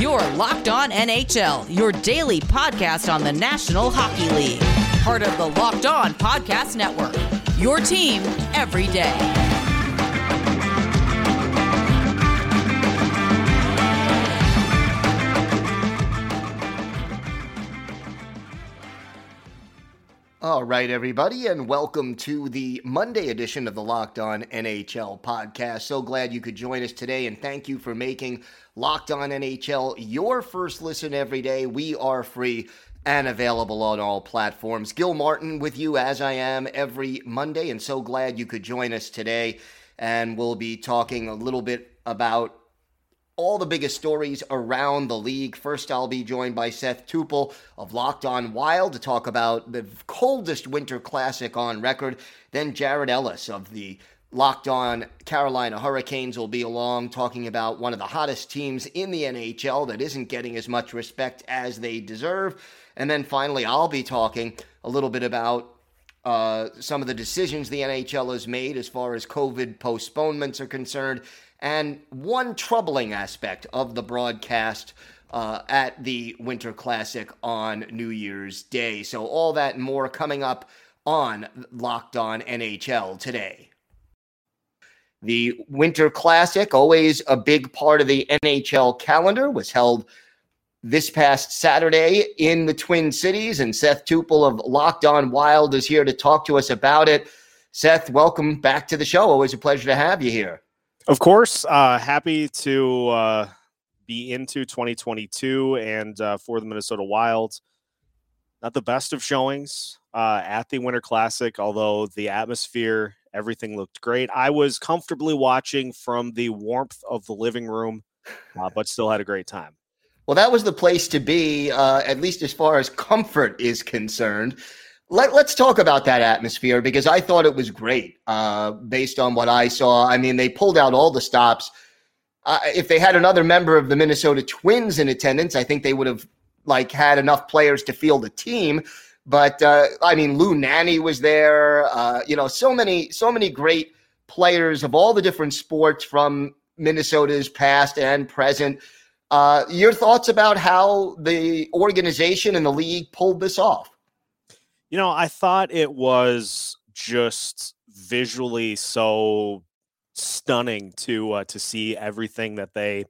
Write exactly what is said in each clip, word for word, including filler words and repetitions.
You're Locked On N H L, your daily podcast on the National Hockey League. Part of the Locked On Podcast Network, your team every day. All right, everybody, and welcome to the Monday edition of the Locked On N H L podcast. So glad you could join us today, and thank you for making Locked On N H L your first listen every day. We are free and available on all platforms. Gil Martin with you as I am every Monday, and so glad you could join us today. And we'll be talking a little bit about all the biggest stories around the league. First, I'll be joined by Seth Tupel of Locked On Wild to talk about the coldest winter classic on record. Then Jared Ellis of the Locked On Carolina Hurricanes will be along talking about one of the hottest teams in the N H L that isn't getting as much respect as they deserve. And then finally, I'll be talking a little bit about uh, some of the decisions the N H L has made as far as COVID postponements are concerned, and one troubling aspect of the broadcast uh, at the Winter Classic on New Year's Day. So all that and more coming up on Locked On N H L today. The Winter Classic, always a big part of the N H L calendar, was held this past Saturday in the Twin Cities, and Seth Tupel of Locked On Wild is here to talk to us about it. Seth, welcome back to the show. Always a pleasure to have you here. Of course, uh, happy to uh, be into twenty twenty-two, and uh, for the Minnesota Wild, not the best of showings uh, at the Winter Classic, although the atmosphere, everything looked great. I was comfortably watching from the warmth of the living room, uh, but still had a great time. Well, that was the place to be, uh, at least as far as comfort is concerned. Let, let's talk about that atmosphere, because I thought it was great uh, based on what I saw. I mean, they pulled out all the stops. Uh, if they had another member of the Minnesota Twins in attendance, I think they would have like had enough players to field a team. But uh, I mean, Lou Nanne was there. Uh, you know, so many, so many great players of all the different sports from Minnesota's past and present. Uh, your thoughts about how the organization and the league pulled this off? You know, I thought it was just visually so stunning to uh, to see everything that they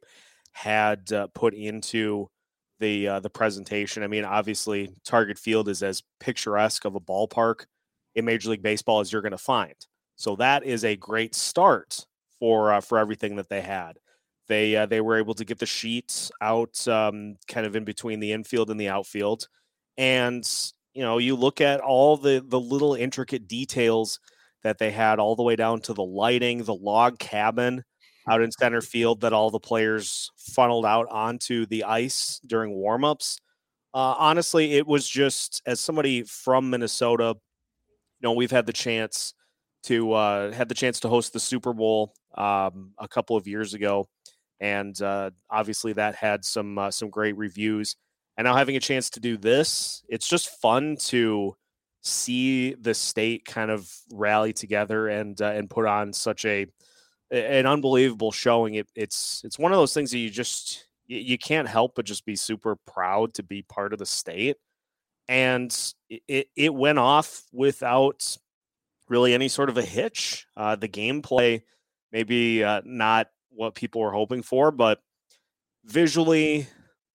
had uh, put into the uh, the presentation. I mean, obviously, Target Field is as picturesque of a ballpark in Major League Baseball as you're going to find. So that is a great start for uh, for everything that they had. They uh, they were able to get the sheets out um, kind of in between the infield and the outfield, and you know, you look at all the, the little intricate details that they had all the way down to the lighting, the log cabin out in center field that all the players funneled out onto the ice during warmups. Uh, honestly, it was just, as somebody from Minnesota, you know, we've had the chance to uh, had the chance to host the Super Bowl um, a couple of years ago, and uh, obviously that had some uh, some great reviews. And now having a chance to do this, it's just fun to see the state kind of rally together and uh, and put on such a an unbelievable showing. It, it's it's one of those things that you just you can't help but just be super proud to be part of the state. And it it went off without really any sort of a hitch. Uh, the gameplay maybe uh, not what people were hoping for, but visually.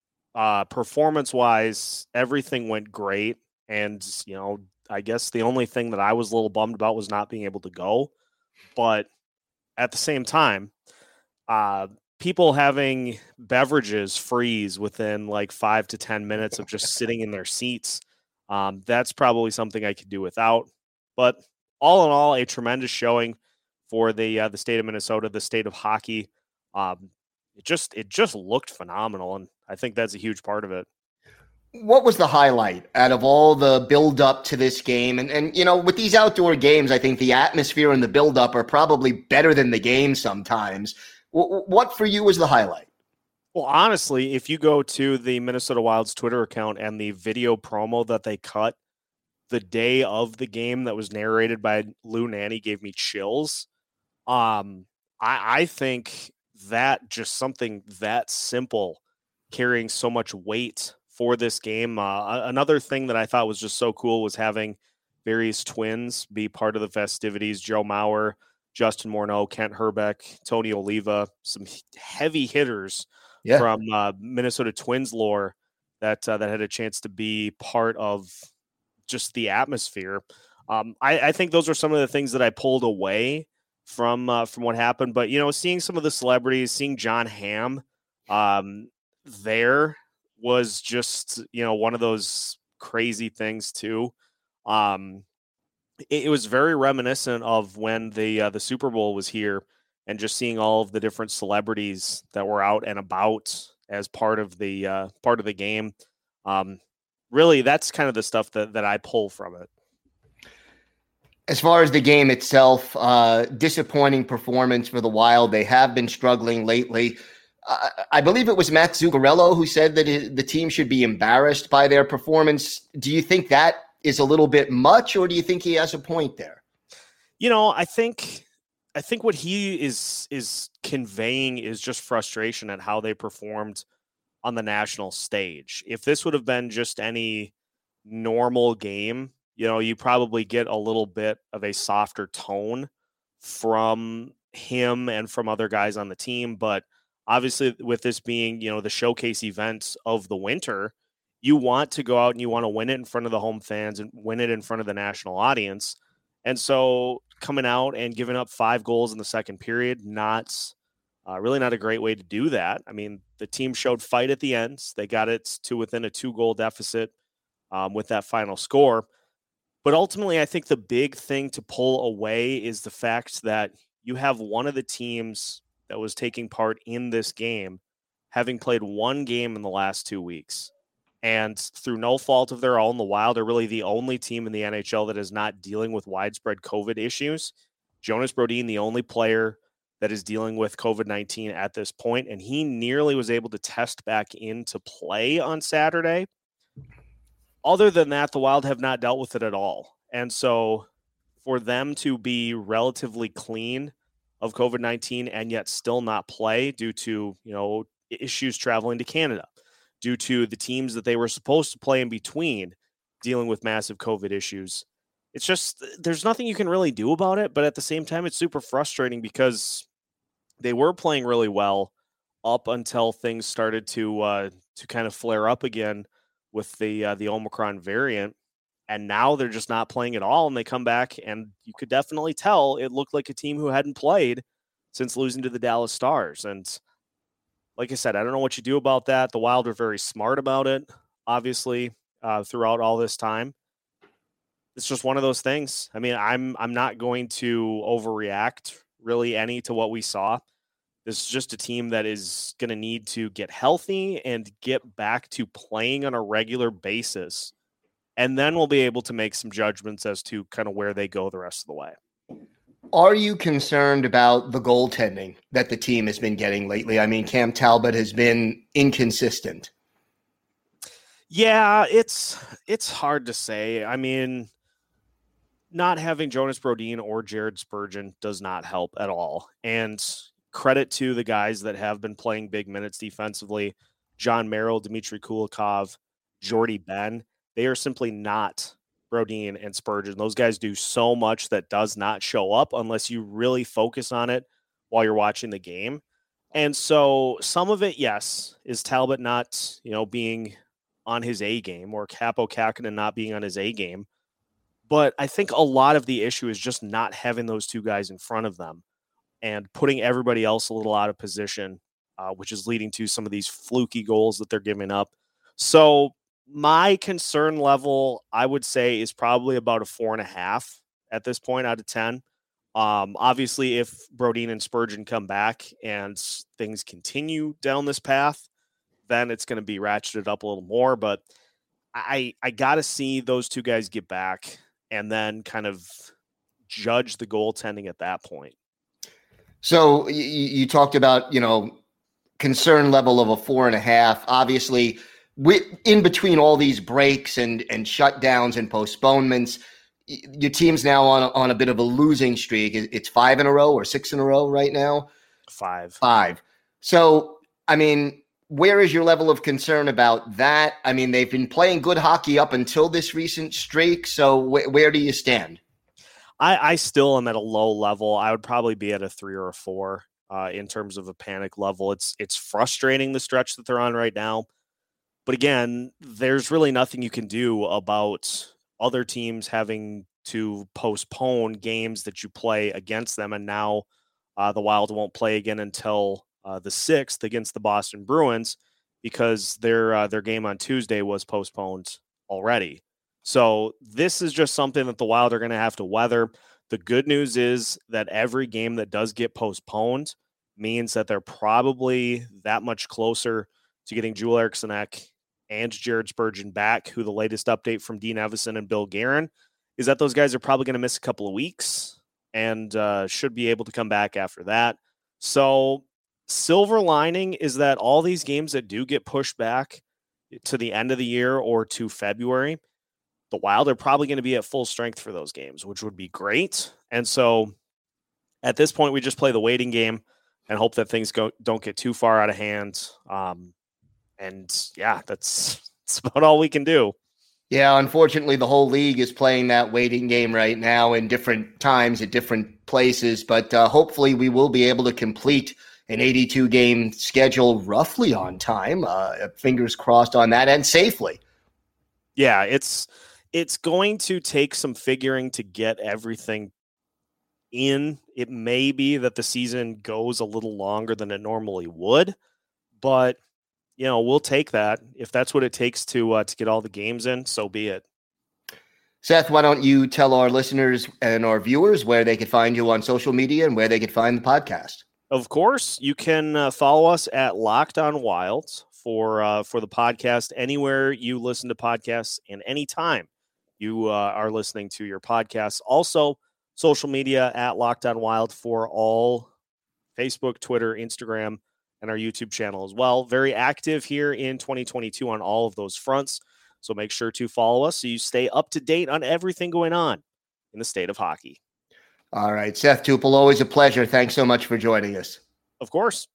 Uh, performance-wise, everything went great, and, you know, I guess the only thing that I was a little bummed about was not being able to go, but at the same time, uh, people having beverages freeze within, like, five to ten minutes of just sitting in their seats, um, that's probably something I could do without, but all in all, a tremendous showing for the uh, the state of Minnesota, the state of hockey. Um, it just it just looked phenomenal, and I think that's a huge part of it. What was the highlight out of all the build up to this game? And, and, you know, with these outdoor games, I think the atmosphere and the build up are probably better than the game sometimes. W- what for you was the highlight? Well, honestly, if you go to the Minnesota Wild's Twitter account and the video promo that they cut the day of the game that was narrated by Lou Nanne gave me chills. Um, I, I think that just something that simple carrying so much weight for this game. Uh, another thing that I thought was just so cool was having various twins be part of the festivities. Joe Mauer, Justin Morneau, Kent Herbeck, Tony Oliva, some heavy hitters yeah. from uh, Minnesota Twins lore that uh, that had a chance to be part of just the atmosphere. Um, I, I think those are some of the things that I pulled away from uh, from what happened. But, you know, seeing some of the celebrities, seeing Jon Hamm um, there was just, you know, one of those crazy things too. Um, it, it was very reminiscent of when the uh, the Super Bowl was here, and just seeing all of the different celebrities that were out and about as part of the uh, part of the game. Um, really, that's kind of the stuff that, that I pull from it. As far as the game itself, uh, disappointing performance for the Wild. They have been struggling lately. Uh, I believe it was Matt Zuccarello who said that his, the team should be embarrassed by their performance. Do you think that is a little bit much, or do you think he has a point there? You know, I think I think what he is is conveying is just frustration at how they performed on the national stage. If this would have been just any normal game, you know, you probably get a little bit of a softer tone from him and from other guys on the team. But obviously, with this being, you know, the showcase event of the winter, you want to go out and you want to win it in front of the home fans and win it in front of the national audience. And so coming out and giving up five goals in the second period, not uh, really not a great way to do that. I mean, the team showed fight at the end. They got it to within a two-goal deficit um, with that final score. But ultimately, I think the big thing to pull away is the fact that you have one of the teams that was taking part in this game having played one game in the last two weeks. And through no fault of their own, the Wild are really the only team in the N H L that is not dealing with widespread COVID issues. Jonas Brodin, the only player that is dealing with COVID nineteen at this point, and he nearly was able to test back into play on Saturday. Other than that, the Wild have not dealt with it at all. And so for them to be relatively clean of COVID nineteen and yet still not play due to, you know, issues traveling to Canada, due to the teams that they were supposed to play in between dealing with massive COVID issues. It's just, there's nothing you can really do about it. But at the same time, it's super frustrating because they were playing really well up until things started to uh, to kind of flare up again with the uh, the Omicron variant. And now they're just not playing at all. And they come back and you could definitely tell it looked like a team who hadn't played since losing to the Dallas Stars. And like I said, I don't know what you do about that. The Wild are very smart about it, obviously, uh, throughout all this time. It's just one of those things. I mean, I'm I'm not going to overreact really any to what we saw. This is just a team that is going to need to get healthy and get back to playing on a regular basis. And then we'll be able to make some judgments as to kind of where they go the rest of the way. Are you concerned about the goaltending that the team has been getting lately? I mean, Cam Talbot has been inconsistent. Yeah, it's it's hard to say. I mean, not having Jonas Brodin or Jared Spurgeon does not help at all. And credit to the guys that have been playing big minutes defensively, John Merrill, Dmitry Kulikov, Jordy Ben. They are simply not Brodin and Spurgeon. Those guys do so much that does not show up unless you really focus on it while you're watching the game. And so some of it, yes, is Talbot not, you know, being on his A game, or Kaapo Kähkönen not being on his A game. But I think a lot of the issue is just not having those two guys in front of them and putting everybody else a little out of position, uh, which is leading to some of these fluky goals that they're giving up. So my concern level, I would say, is probably about a four and a half at this point out of ten. Um, obviously, if Brodin and Spurgeon come back and things continue down this path, then it's going to be ratcheted up a little more. But I, I got to see those two guys get back and then kind of judge the goaltending at that point. So you, you talked about, you know, concern level of a four and a half. Obviously, with, in between all these breaks and, and shutdowns and postponements, your team's now on a, on a bit of a losing streak. It's five in a row or six in a row right now? Five. Five. So, I mean, where is your level of concern about that? I mean, they've been playing good hockey up until this recent streak. So wh- where do you stand? I, I still am at a low level. I would probably be at a three or a four uh, in terms of a panic level. It's it's frustrating, the stretch that they're on right now. But again, there's really nothing you can do about other teams having to postpone games that you play against them. And now uh, the Wild won't play again until uh, the sixth against the Boston Bruins because their uh, their game on Tuesday was postponed already. So this is just something that the Wild are going to have to weather. The good news is that every game that does get postponed means that they're probably that much closer to getting Joel Eriksson Ek and Jared Spurgeon back, who the latest update from Dean Evison and Bill Guerin is that those guys are probably going to miss a couple of weeks and uh, should be able to come back after that. So silver lining is that all these games that do get pushed back to the end of the year or to February, the Wild are probably going to be at full strength for those games, which would be great. And so at this point, we just play the waiting game and hope that things go, don't get too far out of hand. Um, and yeah, that's, that's about all we can do. Yeah, unfortunately, the whole league is playing that waiting game right now in different times at different places. But uh, hopefully we will be able to complete an eighty-two game schedule roughly on time. Uh, fingers crossed on that, and safely. Yeah, it's it's going to take some figuring to get everything in. It may be that the season goes a little longer than it normally would, but you know, we'll take that. If that's what it takes to uh, to get all the games in, so be it. Seth, why don't you tell our listeners and our viewers where they could find you on social media and where they could find the podcast? Of course, you can uh, follow us at Locked On Wild for uh, for the podcast anywhere you listen to podcasts and anytime you uh, are listening to your podcasts. Also, social media at Locked On Wild for all Facebook, Twitter, Instagram, and our YouTube channel as well. Very active here in twenty twenty-two on all of those fronts. So make sure to follow us so you stay up to date on everything going on in the state of hockey. All right, Seth Tupel, always a pleasure. Thanks so much for joining us. Of course.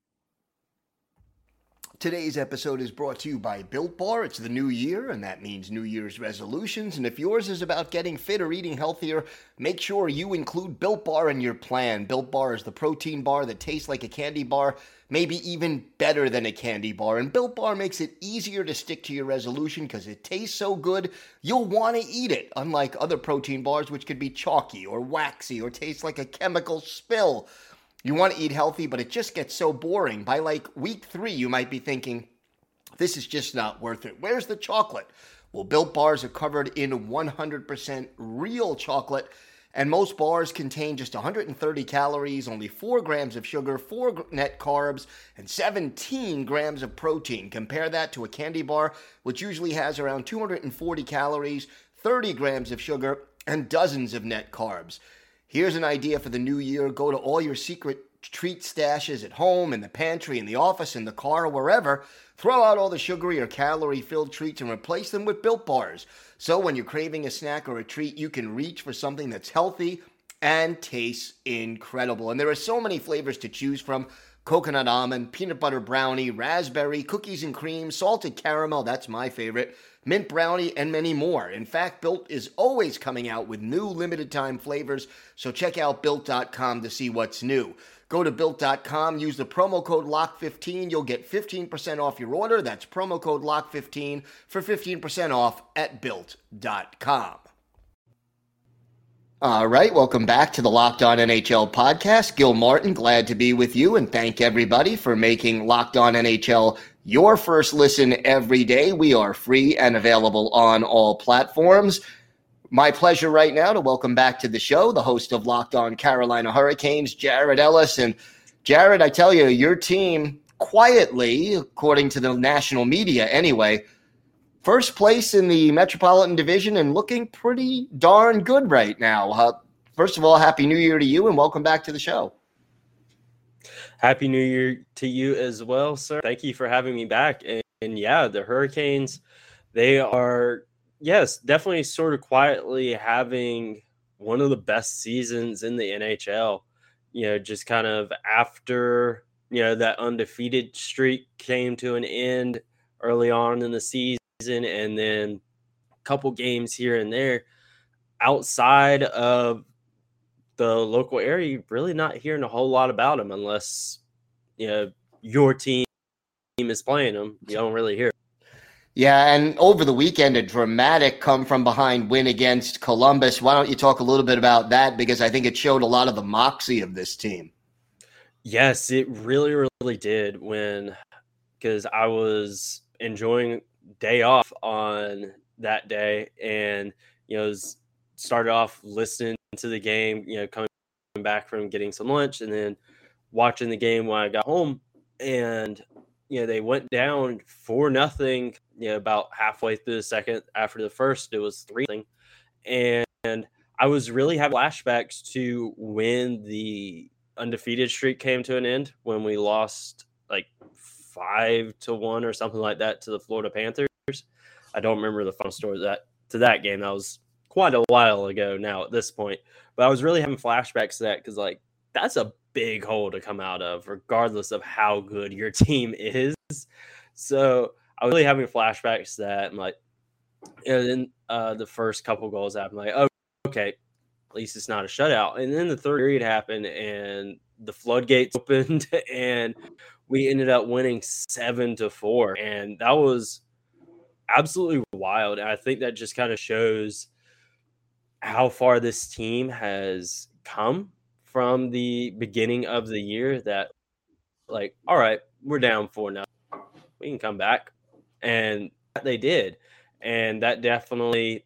Today's episode is brought to you by Built Bar. It's the new year, and that means New Year's resolutions. And if yours is about getting fit or eating healthier, make sure you include Built Bar in your plan. Built Bar is the protein bar that tastes like a candy bar, maybe even better than a candy bar. And Built Bar makes it easier to stick to your resolution because it tastes so good, you'll want to eat it, unlike other protein bars, which could be chalky or waxy or taste like a chemical spill. You want to eat healthy, but it just gets so boring. By like week three, you might be thinking, this is just not worth it. Where's the chocolate? Well, Built Bars are covered in one hundred percent real chocolate, and most bars contain just one hundred thirty calories, only four grams of sugar, four net carbs, and seventeen grams of protein. Compare that to a candy bar, which usually has around two hundred forty calories, thirty grams of sugar, and dozens of net carbs. Here's an idea for the new year. Go to all your secret treat stashes at home, in the pantry, in the office, in the car, or wherever. Throw out all the sugary or calorie-filled treats and replace them with Built Bars. So when you're craving a snack or a treat, you can reach for something that's healthy and tastes incredible. And there are so many flavors to choose from. Coconut almond, peanut butter brownie, raspberry, cookies and cream, salted caramel, that's my favorite, mint brownie, and many more. In fact, Built is always coming out with new limited time flavors, so check out Built dot com to see what's new. Go to Built dot com, use the promo code lock fifteen, you'll get fifteen percent off your order. That's promo code lock fifteen for fifteen percent off at Built dot com. All right, welcome back to the Locked On N H L podcast. Gil Martin, glad to be with you, and thank everybody for making Locked On N H L your first listen every day. We are free and available on all platforms. My pleasure right now to welcome back to the show the host of Locked On Carolina Hurricanes, Jared Ellis. And Jared, I tell you, your team quietly, according to the national media anyway, first place in the Metropolitan Division and looking pretty darn good right now. Uh, first of all, Happy New Year to you and welcome back to the show. Happy New Year to you as well, sir. Thank you for having me back. And, and yeah, the Hurricanes, they are, yes, definitely sort of quietly having one of the best seasons in the N H L. You know, just kind of after you know, that undefeated streak came to an end early on in the season, and then a couple games here and there outside of the local area, really not hearing a whole lot about them unless, you know, your team is playing them. You don't really hear. Yeah, and over the weekend, a dramatic come-from-behind win against Columbus. Why don't you talk a little bit about that? Because I think it showed a lot of the moxie of this team. Yes, it really, really did. When, because I was enjoying day off on that day, and you know, was, started off listening to the game. You know, coming back from getting some lunch, and then watching the game when I got home, and you know, they went down four nothing. You know, about halfway through the second. After the first, it was three nothing, and I was really having flashbacks to when the undefeated streak came to an end, when we lost like five to one or something like that to the Florida Panthers. I don't remember the final score of that to that game. That was quite a while ago now at this point, but I was really having flashbacks to that because like that's a big hole to come out of, regardless of how good your team is. So I was really having flashbacks to that. I'm like, and then uh, the first couple goals happened. Like, oh, okay, at least it's not a shutout. And then the third period happened, and the floodgates opened, and we ended up winning seven to four, and that was absolutely wild. And I think that just kind of shows how far this team has come from the beginning of the year. That, like, all right, we're down four now, we can come back, and they did, and that definitely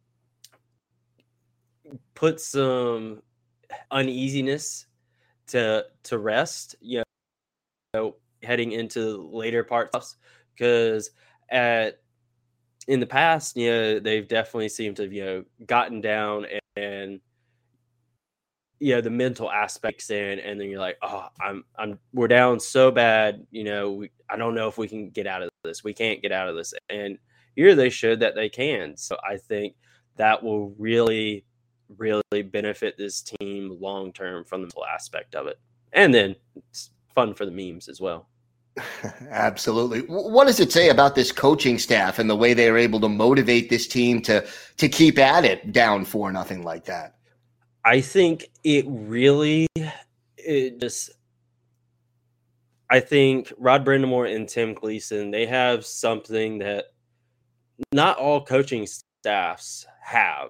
put some uneasiness to to rest, you know, heading into later parts, because at in the past, you know, they've definitely seemed to have, you know, gotten down, and, and you know, the mental aspects in, and then you're like, oh, I'm I'm we're down so bad, you know, we, I don't know if we can get out of this. We can't get out of this. And here they showed that they can. So I think that will really, really benefit this team long term from the mental aspect of it. And then it's fun for the memes as well. Absolutely. What does it say about this coaching staff and the way they are able to motivate this team to to keep at it down four nothing like that? I think it really, it just, I think Rod Brindamore and Tim Gleason, they have something that not all coaching staffs have.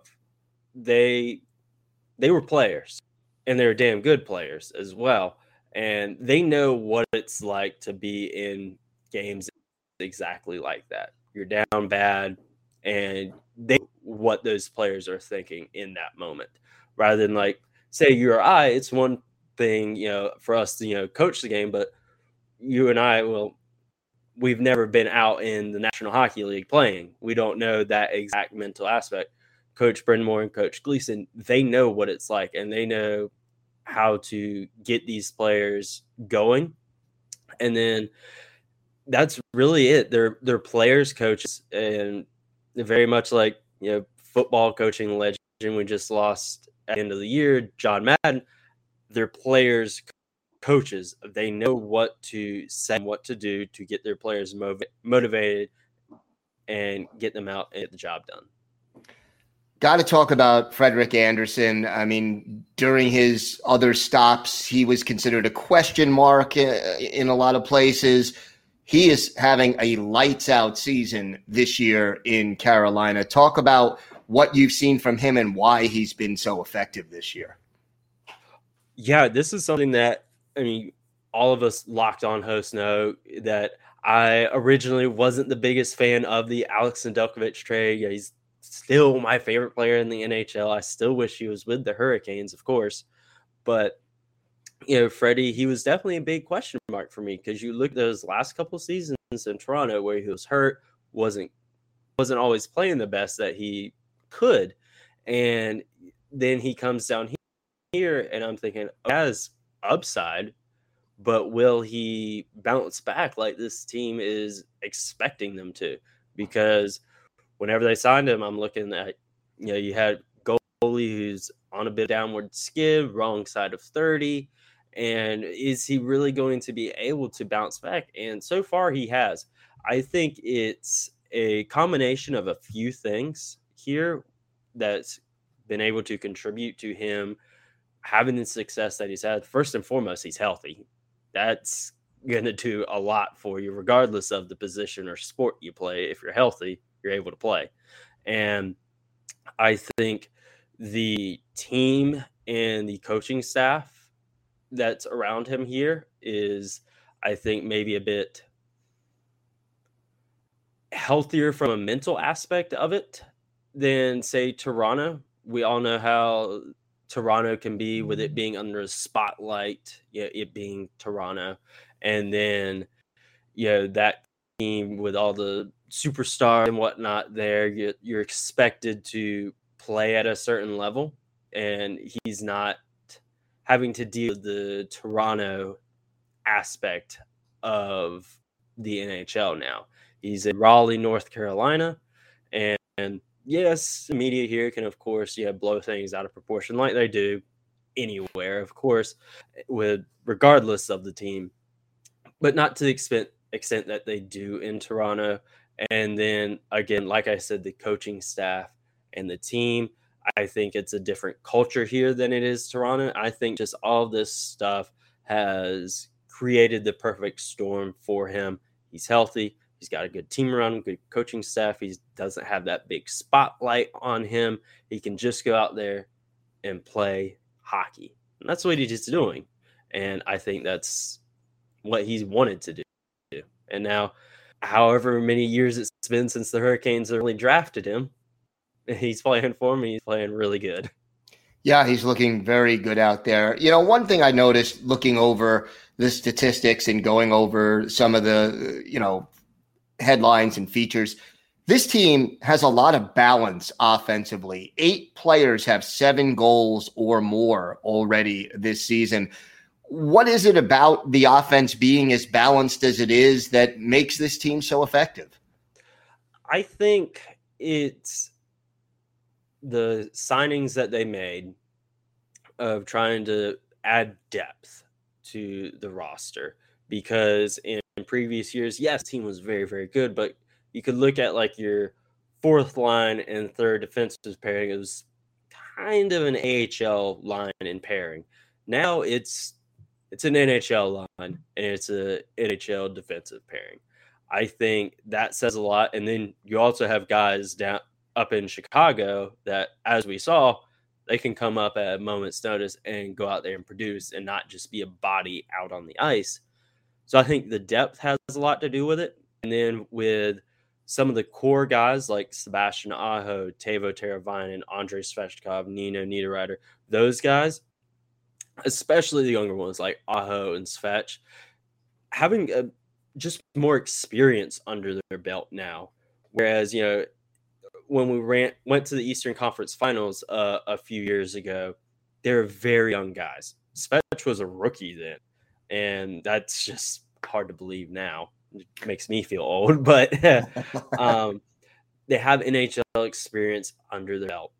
They, they were players, and they're damn good players as well. And they know what it's like to be in games exactly like that. You're down bad, and they know what those players are thinking in that moment. Rather than like, say you or I, it's one thing, you know, for us to, you know, coach the game, but you and I, well, we've never been out in the National Hockey League playing. We don't know that exact mental aspect. Coach Brindamore and Coach Gleason, they know what it's like, and they know how to get these players going. And then that's really it. They're they're players, coaches, and they're very much like, you know, football coaching legend we just lost at the end of the year, John Madden. They're players, coaches. They know what to say, what to do to get their players mov- motivated and get them out and get the job done. Got to talk about Frederik Andersen. I mean, during his other stops, he was considered a question mark in a lot of places. He is having a lights-out season this year in Carolina. Talk about what you've seen from him and why he's been so effective this year. Yeah, this is something that, I mean, all of us Locked On hosts know that I originally wasn't the biggest fan of the Alex Nedeljkovic trade. Yeah, he's still my favorite player in the N H L. I still wish he was with the Hurricanes, of course. But, you know, Freddie, he was definitely a big question mark for me, because you look at those last couple of seasons in Toronto where he was hurt, wasn't wasn't always playing the best that he could. And then he comes down here, and I'm thinking, oh, he has upside, but will he bounce back like this team is expecting them to? Because whenever they signed him, I'm looking at, you know, you had goalie who's on a bit downward skid, wrong side of thirty, And is he really going to be able to bounce back? And so far he has. I think it's a combination of a few things here that's been able to contribute to him having the success that he's had. First and foremost, he's healthy. That's going to do a lot for you, regardless of the position or sport you play. If you're healthy, you're able to play. And I think the team and the coaching staff that's around him here is, I think, maybe a bit healthier from a mental aspect of it than, say, Toronto. We all know how Toronto can be with it being under a spotlight, you know, it being Toronto. And then, you know, that team with all the superstars and whatnot there, you're, you're expected to play at a certain level. And he's not having to deal with the Toronto aspect of the N H L now. He's in Raleigh, North Carolina. And, and yes, the media here can, of course, yeah, blow things out of proportion like they do anywhere, of course, with regardless of the team, but not to the extent, extent that they do in Toronto. And then, again, like I said, the coaching staff and the team, I think it's a different culture here than it is Toronto. I think just all this stuff has created the perfect storm for him. He's healthy. He's got a good team around him, good coaching staff. He doesn't have that big spotlight on him. He can just go out there and play hockey. And that's what he's doing. And I think that's what he's wanted to do. And now, however many years it's been since the Hurricanes really drafted him, he's playing for me. He's playing really good. Yeah, he's looking very good out there. You know, one thing I noticed looking over the statistics and going over some of the, you know, headlines and features, this team has a lot of balance offensively. Eight players have seven goals or more already this season. What is it about the offense being as balanced as it is that makes this team so effective? I think it's the signings that they made of trying to add depth to the roster, because in previous years, yes, the team was very, very good, but you could look at like your fourth line and third defensive pairing. It was kind of an A H L line and pairing. Now it's it's an N H L line and it's a N H L defensive pairing. I think that says a lot. And then you also have guys down up in Chicago that, as we saw, they can come up at a moment's notice and go out there and produce and not just be a body out on the ice. So I think the depth has a lot to do with it. And then with some of the core guys like Sebastian Aho, Teuvo Teravainen, Andrei Svechnikov, Nino Niederreiter, those guys, especially the younger ones like Aho and Svech, having a, just more experience under their belt now. Whereas, you know, when we ran went to the Eastern Conference Finals uh, a few years ago, they were very young guys. Svech was a rookie then, and that's just hard to believe now. It makes me feel old, but um, they have N H L experience under their belt,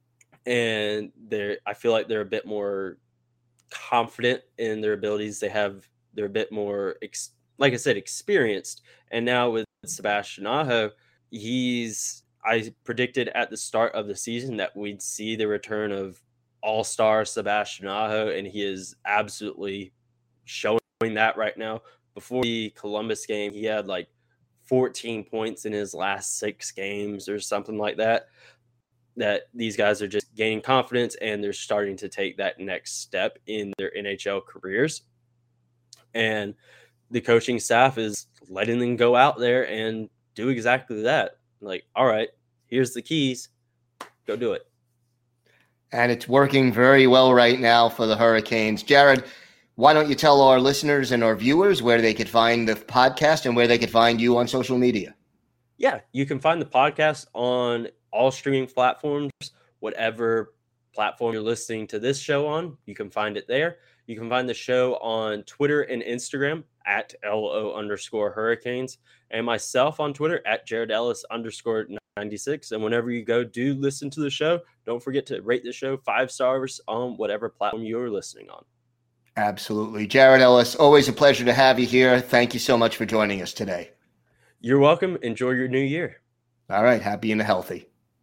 and they're I feel like they're a bit more confident in their abilities. They have they're a bit more, ex- like I said, experienced. And now with Sebastian Aho, he's I predicted at the start of the season that we'd see the return of all-star Sebastian Aho, and he is absolutely showing that right now. Before the Columbus game, he had like fourteen points in his last six games or something like that. That these guys are just gaining confidence and they're starting to take that next step in their N H L careers. And the coaching staff is letting them go out there and do exactly that. Like, all right, here's the keys. Go do it. And it's working very well right now for the Hurricanes. Jared, why don't you tell our listeners and our viewers where they could find the podcast and where they could find you on social media? Yeah, you can find the podcast on all streaming platforms, whatever platform you're listening to this show on, you can find it there. You can find the show on Twitter and Instagram at LO underscore Hurricanes, and myself on Twitter at Jared Ellis underscore ninety-six. And whenever you go, do listen to the show. Don't forget to rate the show five stars on whatever platform you're listening on. Absolutely. Jared Ellis, always a pleasure to have you here. Thank you so much for joining us today. You're welcome. Enjoy your new year. All right. Happy and healthy.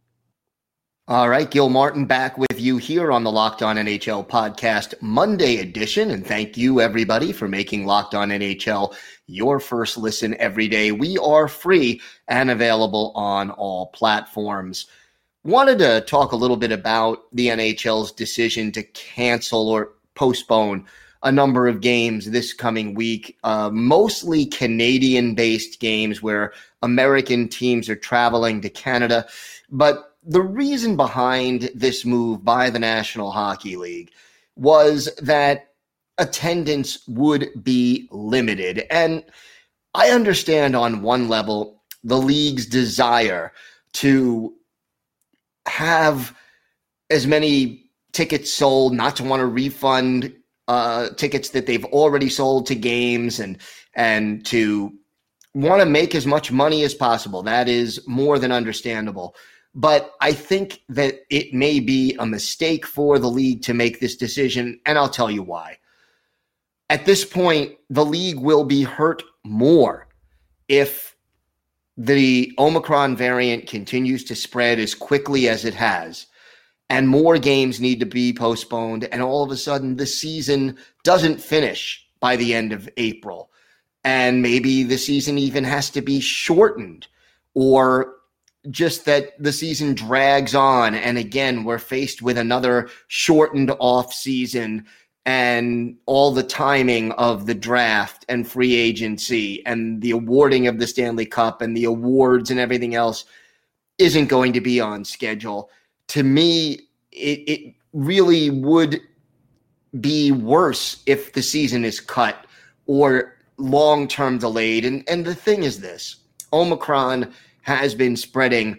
All right. Gil Martin back with you here on the Locked On N H L podcast Monday edition. And thank you, everybody, for making Locked On N H L your first listen every day. We are free and available on all platforms. Wanted to talk a little bit about the N H L's decision to cancel or postpone a number of games this coming week, uh, mostly Canadian-based games where American teams are traveling to Canada. But the reason behind this move by the National Hockey League was that attendance would be limited. And I understand on one level the league's desire to have as many tickets sold, not to want to refund uh, tickets that they've already sold to games, and and to want to make as much money as possible. That is more than understandable. But I think that it may be a mistake for the league to make this decision, and I'll tell you why. At this point, the league will be hurt more if the Omicron variant continues to spread as quickly as it has, and more games need to be postponed, and all of a sudden the season doesn't finish by the end of April, and maybe the season even has to be shortened, or just that the season drags on, and again we're faced with another shortened off season, and all the timing of the draft and free agency and the awarding of the Stanley Cup and the awards and everything else isn't going to be on schedule. To me, it, it really would be worse if the season is cut or long-term delayed. And, and the thing is this, Omicron has been spreading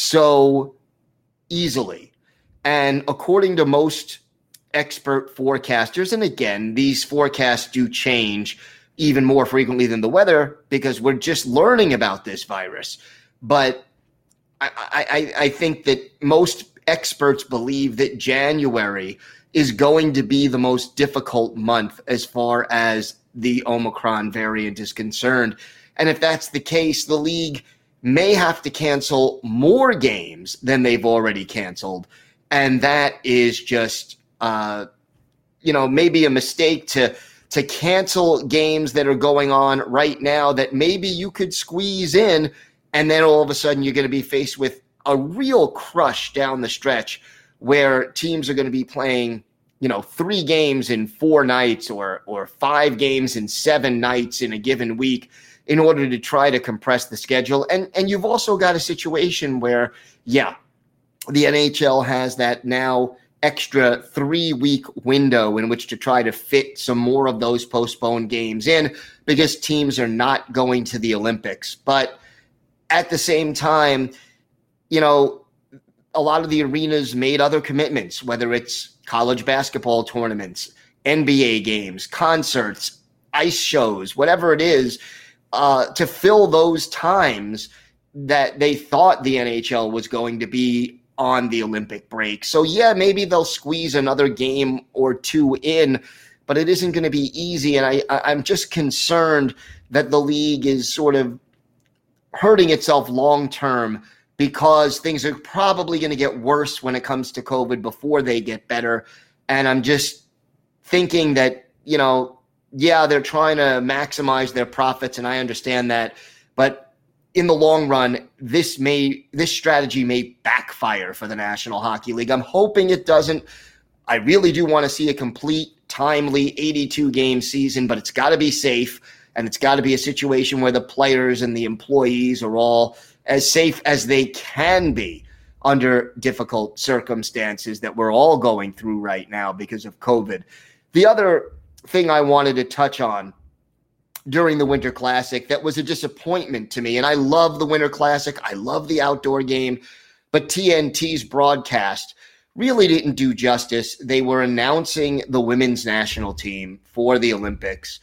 so easily. And according to most expert forecasters, and again, these forecasts do change even more frequently than the weather because we're just learning about this virus. But I, I, I think that most experts believe that January is going to be the most difficult month as far as the Omicron variant is concerned. And if that's the case, the league may have to cancel more games than they've already canceled. And that is just Uh, you know, maybe a mistake to to cancel games that are going on right now that maybe you could squeeze in, and then all of a sudden you're going to be faced with a real crush down the stretch where teams are going to be playing, you know, three games in four nights or or five games in seven nights in a given week in order to try to compress the schedule. And and you've also got a situation where, yeah, the N H L has that now extra three-week window in which to try to fit some more of those postponed games in because teams are not going to the Olympics. But at the same time, you know, a lot of the arenas made other commitments, whether it's college basketball tournaments, N B A games, concerts, ice shows, whatever it is, uh, to fill those times that they thought the N H L was going to be on the Olympic break. So yeah, maybe they'll squeeze another game or two in, but it isn't going to be easy. And I, I'm just concerned that the league is sort of hurting itself long-term because things are probably going to get worse when it comes to COVID before they get better. And I'm just thinking that, you know, yeah, they're trying to maximize their profits, and I understand that, but in the long run, this may this strategy may backfire for the National Hockey League. I'm hoping it doesn't. I really do want to see a complete, timely eighty-two game season, but it's got to be safe, and it's got to be a situation where the players and the employees are all as safe as they can be under difficult circumstances that we're all going through right now because of COVID. The other thing I wanted to touch on during the Winter Classic that was a disappointment to me, and I love the Winter Classic, I love the outdoor game, but T N T's broadcast really didn't do justice. They were announcing the women's national team for the Olympics,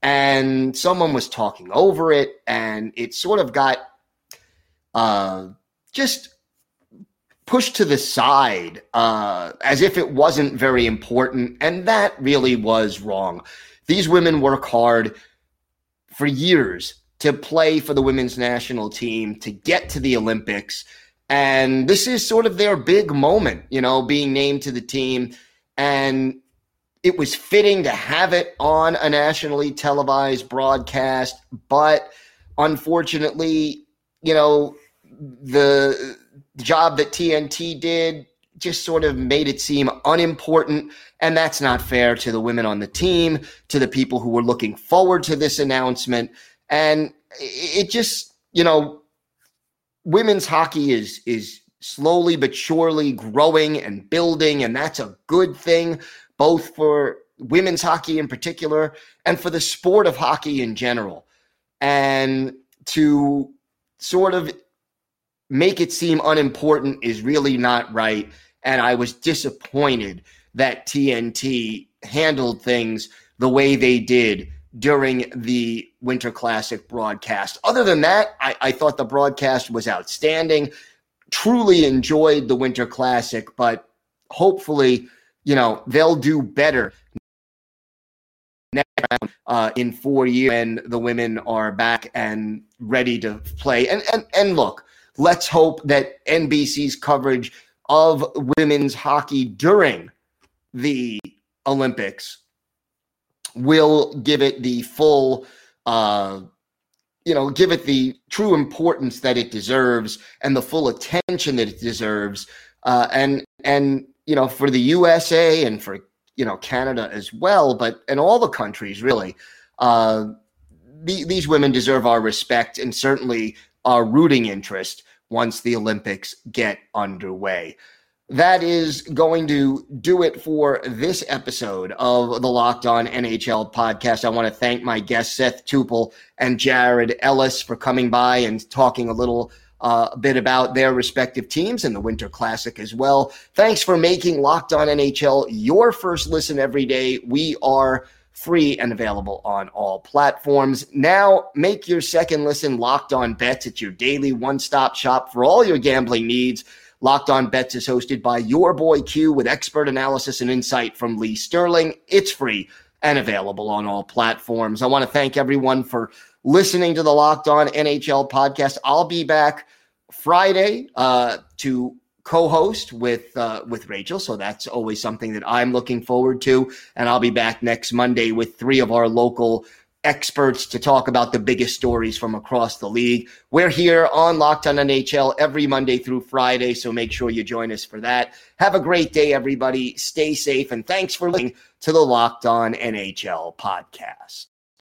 and someone was talking over it, and it sort of got uh, just pushed to the side uh, as if it wasn't very important. And that really was wrong. These women work hard for years to play for the women's national team, to get to the Olympics. And this is sort of their big moment, you know, being named to the team. And it was fitting to have it on a nationally televised broadcast. But unfortunately, you know, the job that T N T did just sort of made it seem unimportant. And that's not fair to the women on the team, to the people who were looking forward to this announcement. And it just, you know, women's hockey is is slowly but surely growing and building, and that's a good thing, both for women's hockey in particular and for the sport of hockey in general. And to sort of make it seem unimportant is really not right. And I was disappointed that T N T handled things the way they did during the Winter Classic broadcast. Other than that, I, I thought the broadcast was outstanding. Truly enjoyed the Winter Classic, but hopefully, you know, they'll do better next round, uh, in four years when the women are back and ready to play. And and and look, let's hope that N B C's coverage of women's hockey during the Olympics will give it the full, uh, you know, give it the true importance that it deserves and the full attention that it deserves. Uh, and, and, you know, for the U S A and for, you know, Canada as well, but and all the countries really, uh, the, these women deserve our respect and certainly our rooting interest once the Olympics get underway. That is going to do it for this episode of the Locked On N H L podcast. I want to thank my guests, Seth Tupel and Jared Ellis, for coming by and talking a little uh, bit about their respective teams and the Winter Classic as well. Thanks for making Locked On N H L your first listen every day. We are free and available on all platforms. Now, make your second listen Locked On Bets. It's your daily one-stop shop for all your gambling needs. Locked On Bets is hosted by your boy Q with expert analysis and insight from Lee Sterling. It's free and available on all platforms. I want to thank everyone for listening to the Locked On N H L podcast. I'll be back Friday uh, to co-host with uh, with Rachel, so that's always something that I'm looking forward to. And I'll be back next Monday with three of our local experts to talk about the biggest stories from across the league. We're here on Locked On N H L every Monday through Friday, so make sure you join us for that. Have a great day, everybody. Stay safe, and thanks for listening to the Locked On N H L podcast.